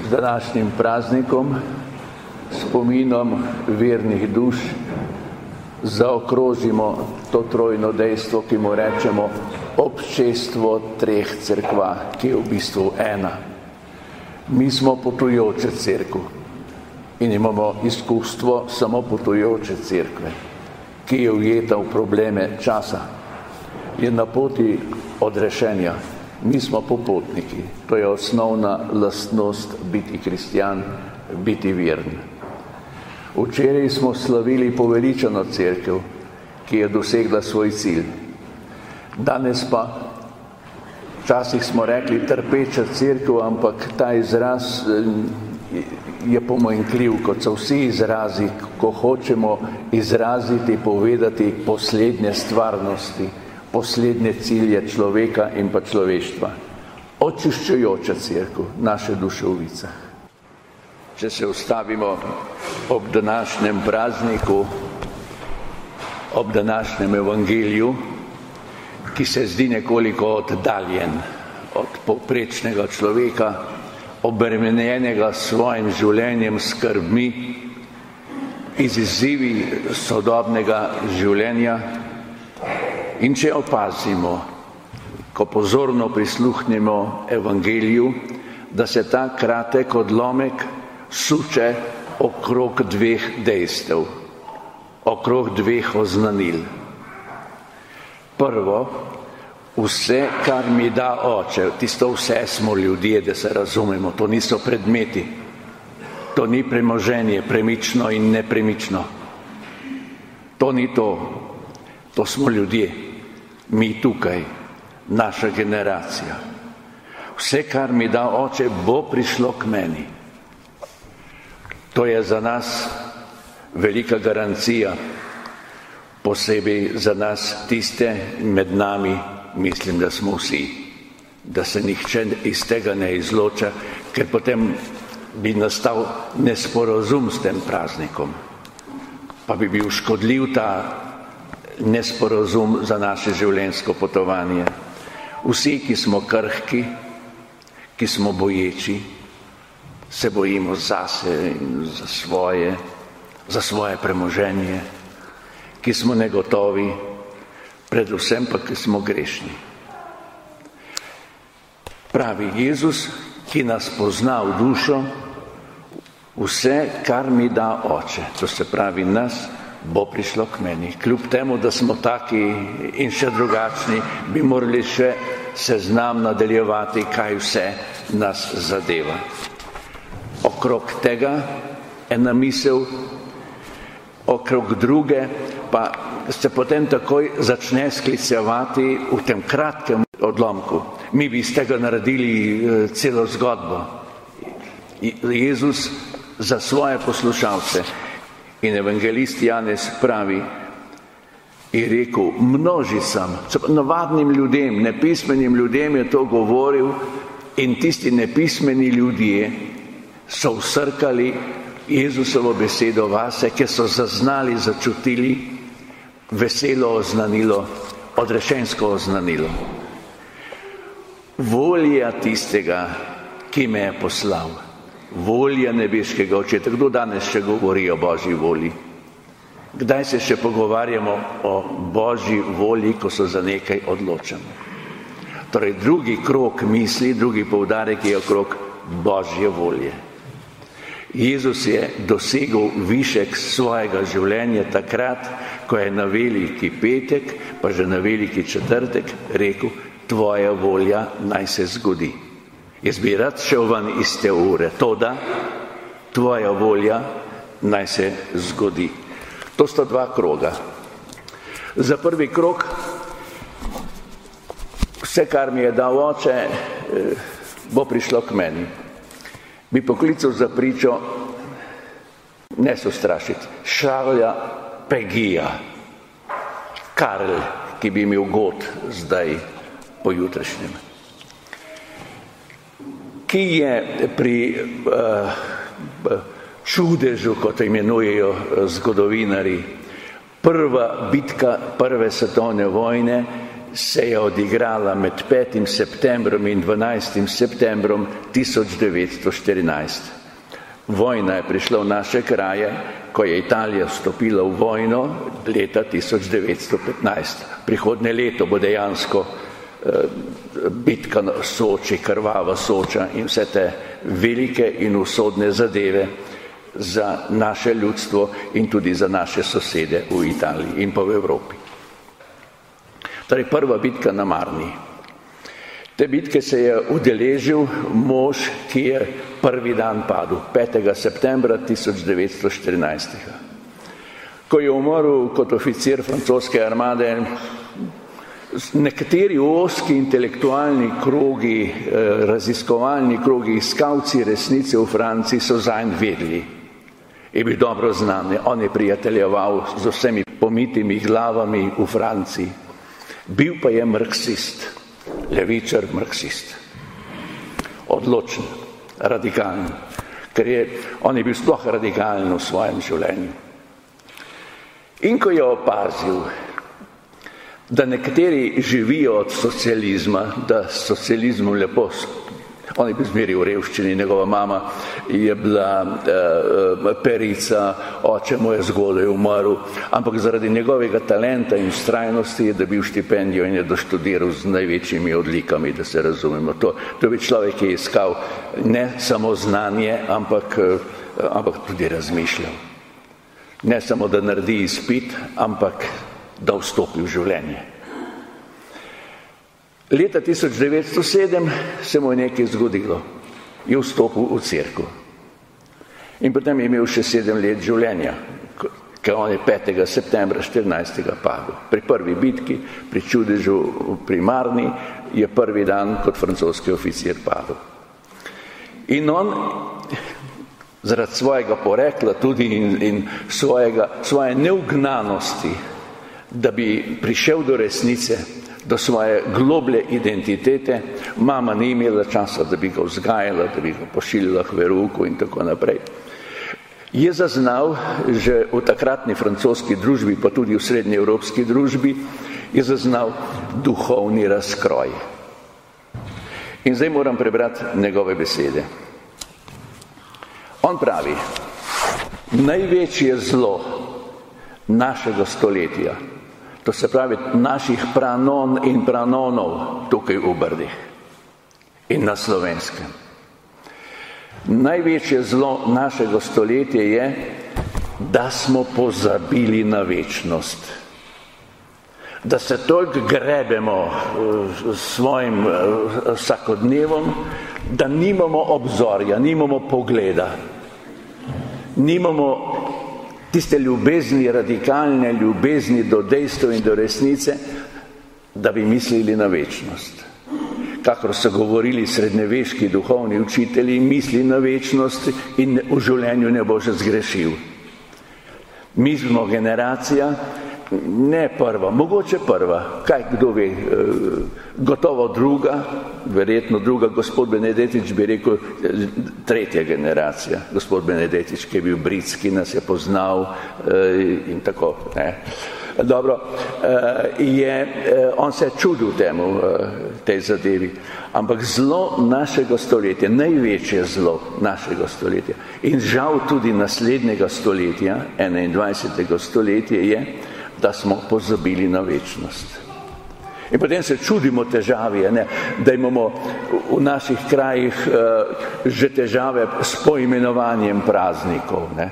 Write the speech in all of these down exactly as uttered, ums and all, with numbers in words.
z današnjim praznikom, spominom vernih duš, zaokrožimo to trojno dejstvo, ki mu rečemo občestvo treh cerkva, ki je v bistvu ena. Mi smo potujoče cerkev in imamo izkustvo samo potujoče cerkve, ki je ujeta v probleme časa, je na poti odrešenja. Mi smo popotniki, to je osnovna lastnost biti kristjan, biti veren. Včeraj smo slavili poveličano cerkev, ki je dosegla svoj cilj. Danes pa, včasih smo rekli trpeča cerkev, ampak ta izraz je pomanjkljiv, kot so vsi izrazi, ko hočemo izraziti, povedati poslednje stvarnosti, poslednje cilje človeka in pa človeštva. Očiščujoča cerkev, naše duše v vicah. Če se ustavimo ob današnjem prazniku, ob današnjem evangeliju, ki se zdi nekoliko oddaljen od povprečnega človeka, obremenjenega s svojim življenjem, skrbmi, izzivi sodobnega življenja. In če opazimo, ko pozorno prisluhnemo evangeliju, da se ta kratek odlomek suče okrog dveh dejstev, okrog dveh oznanil. Prvo, vse, kar mi da Oče, tisto vse smo ljudje, da se razumemo, to niso predmeti, to ni premoženje, premično in nepremično. To ni to, to smo ljudje, mi tukaj, naša generacija. Vse, kar mi da Oče, bo prišlo k meni. To je za nas velika garancija, posebej za nas tiste med nami, mislim, da smo vsi, da se nihče iz tega ne izloča, ker potem bi nastal nesporazum s tem praznikom, pa bi bil škodljiv ta nesporazum za naše življenjsko potovanje. Vsi, ki smo krhki, ki smo boječi, se bojimo zase in za svoje, za svoje premoženje, ki smo negotovi, predvsem pa, ki smo grešni. Pravi Jezus, ki nas pozna v dušo, vse, kar mi da Oče, to se pravi nas, bo prišlo k meni. Kljub temu, da smo taki in še drugačni, bi morali še seznam nadaljevati, kaj vse nas zadeva. Okrog tega ena misel, okrog druge pa se potem takoj začne sklicevati v tem kratkem odlomku. Mi bi iz tega naredili celo zgodbo. Jezus za svoje poslušalce in evangelist Janez pravi, je rekel množicam, navadnim ljudem, nepismenim ljudem je to govoril in tisti nepismeni ljudje so vsrkali Jezusovo besedo vase, ker so zaznali, začutili veselo oznanilo, odrešensko oznanilo. Volja tistega, ki me je poslal, volja nebeškega Očeta. Kdo danes še govori o Božji volji? Kdaj se še pogovarjamo o Božji volji, ko se za nekaj odločamo? Torej, drugi krog misli, drugi poudarek je okrog Božje volje. Jezus je dosegel višek svojega življenja takrat, ko je na veliki petek, pa že na veliki četrtek rekel, tvoja volja naj se zgodi. Jaz bi rad šel ven iz te ure, toda tvoja volja naj se zgodi. To sta dva kroga. Za prvi krog, vse, kar mi je dal Oče, bo prišlo k meni. Bi poklical za pričo, ne se ustrašiti, Šarlja Pegija, Karl, ki bi imel god zdaj po jutrašnjem, ki je pri uh, čudežu, kot imenujejo zgodovinari, prva bitka prve svetovne vojne, se je odigrala med petim septembrom in dvanajstim septembrom tisoč devetsto štirinajst. Vojna je prišla v naše kraje, ko je Italija vstopila v vojno leta tisoč devetsto petnajst. Prihodnje leto bo dejansko eh, bitka na Soči, krvava Soča in vse te velike in usodne zadeve za naše ljudstvo in tudi za naše sosede v Italiji in pa v Evropi. Torej prva bitka na Marni. Te bitke se je udeležil mož, ki je prvi dan padel, petega septembra tisoč devetsto štirinajst. Ko je umrl kot oficir francoske armade, nekateri ozki intelektualni krogi, raziskovalni krogi, iskalci resnice v Franciji so zanj vedeli. Je bil dobro znan, on je prijateljeval z vsemi pomitimi glavami v Franciji. Bil pa je marksist, levičar marksist. Odločen, radikalen, ker je, on je bil sploh radikalen v svojem življenju. In ko je opazil, da nekateri živijo od socializma, da s socializmom lepo, on je bil zmeri v revščini, njegova mama je bila uh, perica, oče mu je zgodaj umrl, ampak zaradi njegovega talenta in vztrajnosti je dobil štipendijo in je doštudiral z največjimi odlikami, da se razumemo. To, to bi človek, ki je iskal ne samo znanje, ampak, uh, ampak tudi razmišljal. Ne samo, da naredi izpit, ampak da vstopi v življenje. Leta tisoč devetsto sedem se mu je nekaj zgodilo. Je vstopil v cerkev. In potem je imel še sedem let življenja, ker on je petega septembra štirinajstega padel. Pri prvi bitki, pri čudežu pri Marni, je prvi dan kot francoski oficir padel. In on zaradi svojega porekla tudi in, in svojega, svoje neugnanosti, da bi prišel do resnice, do svoje globlje identitete, mama ni imela časa, da bi ga vzgajala, da bi ga pošiljala k verouku in tako naprej. Je zaznal, že v takratni francoski družbi, pa tudi v srednji evropski družbi, je zaznal duhovni razkroj. In zdaj moram prebrati njegove besede. On pravi, največje zlo našega stoletja, to se pravi naših pranon in pranonov tukaj v Brdih in na Slovenskem. Največje zlo našega stoletja je, da smo pozabili na večnost. Da se toliko grebemo s svojim vsakodnevom, da nimamo obzorja, nimamo pogleda, nimamo tiste ljubezni, radikalne ljubezni do dejstev in do resnice, da bi mislili na večnost. Kakor so govorili srednjeveški duhovni učitelji, misli na večnost in v življenju ne boš zgrešil. Mi smo generacija, ne prva, mogoče prva, kaj kdo ve, gotovo druga, verjetno druga, gospod Benedetič bi rekel tretja generacija, gospod Benedetič, ki je bil Bric, ki nas je poznal in tako, ne. Dobro, je, on se je čudil temu, tej zadevi, ampak zlo našega stoletja, največje zlo našega stoletja in žal tudi naslednjega stoletja, enaindvajsetega stoletja je, da smo pozabili na večnost. In potem se čudimo težavi, ne, da imamo v naših krajih uh, že težave s poimenovanjem praznikov. Ne.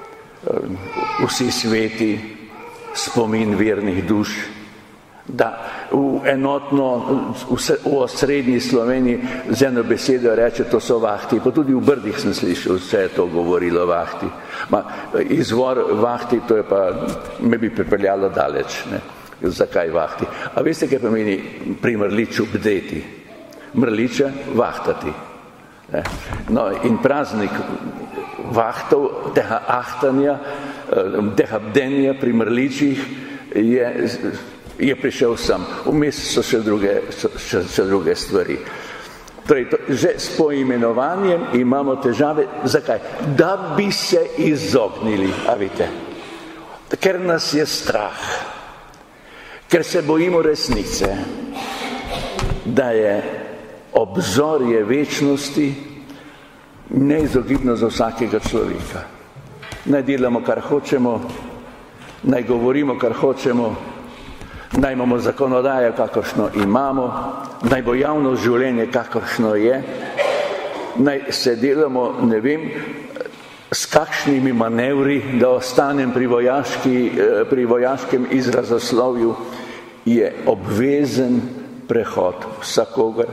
Uh, vsi sveti, spomin vernih duš, da v enotno, v, v osrednji Sloveniji z eno besedo reče, to so vahti, pa tudi v Brdih sem slišal, vse je to govorilo vahti. Ma, izvor vahti, to je pa, me bi pripeljalo daleč, ne. Zakaj vahti? A veste, kaj pomeni pri mrliču bdeti? Mrliče vahtati. Ne. No, in praznik vahtov, tega ahtanja, tega bdenja pri mrličih je, je prišel sem. Vmes so še druge, še, še druge stvari. Torej, to, že s poimenovanjem imamo težave. Zakaj? Da bi se izognili, a vidite, ker nas je strah. ker se bojimo resnice, da je obzorje večnosti neizogibno za vsakega človeka. Naj delamo, kar hočemo, naj govorimo, kar hočemo, naj imamo zakonodajo, kakršno imamo, naj bo javno življenje, kakršno je, naj se delamo, ne vem, s kakšnimi manevri, da ostanem pri, vojaški, pri vojaškem izrazoslovju, je obvezen prehod vsakogar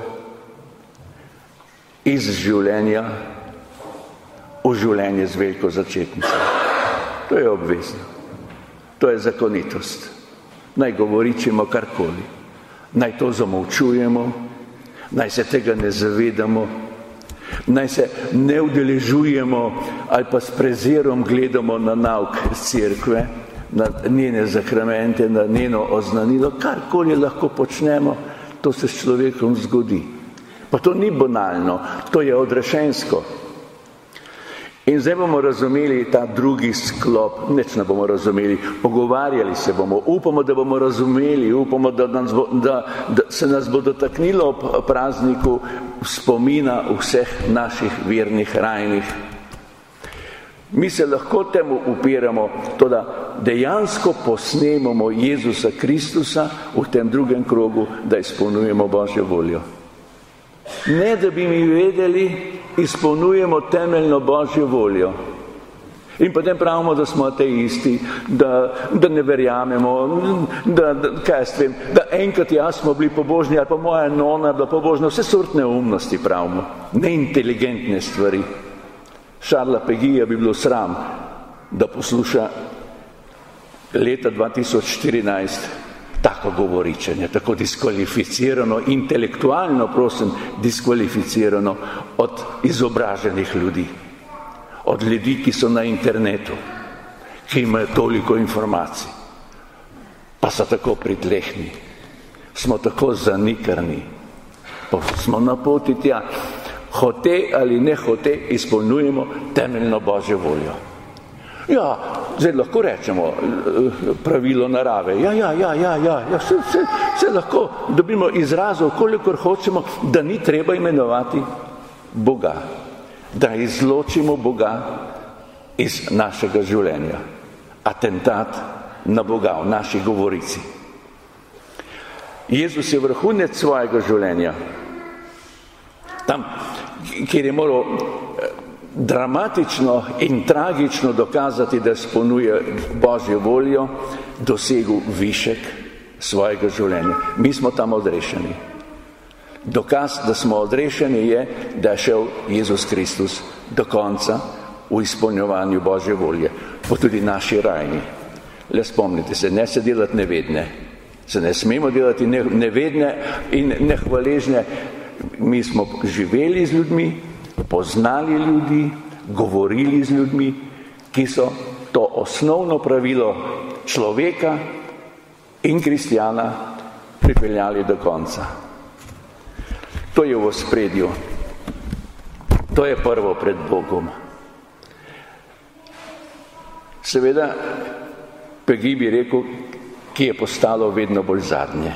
iz življenja v življenje z veliko začetnico. To je obvezno. To je zakonitost. Naj govoričimo karkoli. Naj to zamolčujemo, naj se tega ne zavedamo, naj se ne udeležujemo ali pa s prezirom gledamo na nauk cerkve, na njene zakramente, na njeno oznanilo. Karkoli lahko počnemo, to se s človekom zgodi. Pa to ni banalno, to je odrešensko. In zdaj bomo razumeli ta drugi sklop, nič ne bomo razumeli, pogovarjali se bomo, upamo, da bomo razumeli, upamo, da, nas bo, da, da se nas bo dotaknilo ob prazniku spomina vseh naših vernih rajnih. Mi se lahko temu upiramo, to da dejansko posnemamo Jezusa Kristusa v tem drugem krogu, da izpolnjujemo Božjo voljo. Ne, da bi mi vedeli, izpolnjujemo temeljno Božjo voljo. In potem pravimo, da smo ateisti, da, da ne verjamemo, da, da, kaj jaz vem, da enkrat jaz smo bili pobožni, ali pa moja nona bila pobožna, vse sortne umnosti pravimo, neinteligentne stvari. Šarla Pegija bi bilo sram, da posluša leta dva tisoč štirinajst tako govoričenje, tako diskvalificirano, intelektualno, prosim, diskvalificirano od izobraženih ljudi, od ljudi, ki so na internetu, ki imajo toliko informacij, pa so tako pritlehni, smo tako zanikrni, pa smo na poti tja, hote ali ne hote izpolnjujemo temeljno Božjo voljo. Ja, zdaj lahko rečemo pravilo narave. Ja, ja, ja, ja, ja, ja se, se, se lahko dobimo izrazov, kolikor hočemo, da ni treba imenovati Boga, da izločimo Boga iz našega življenja. Atentat na Boga v naši govorici. Jezus je vrhunec svojega življenja. Tam, kjer je moral dramatično in tragično dokazati, da izpolnjuje Božjo voljo, dosegel višek svojega življenja. Mi smo tam odrešeni. Dokaz, da smo odrešeni, je, da je šel Jezus Kristus do konca v izpolnjevanju Božje volje, pa tudi naši rajni. Le spomnite se, ne se delati nevedne. Se ne smemo delati nevedne in nehvaležne. Mi smo živeli z ljudmi, poznali ljudi, govorili z ljudmi, ki so to osnovno pravilo človeka in kristjana pripeljali do konca. To je v ospredju. To je prvo pred Bogom. Seveda, Pegi bi rekel, ki je postalo vedno bolj zadnje.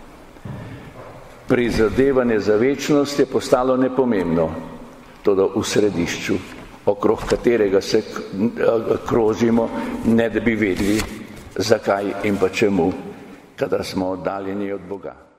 Prizadevanje za večnost je postalo nepomembno, toda v središču, okrog katerega se krožimo, ne da bi vedeli, zakaj in pa čemu, kadar smo oddaljeni od Boga.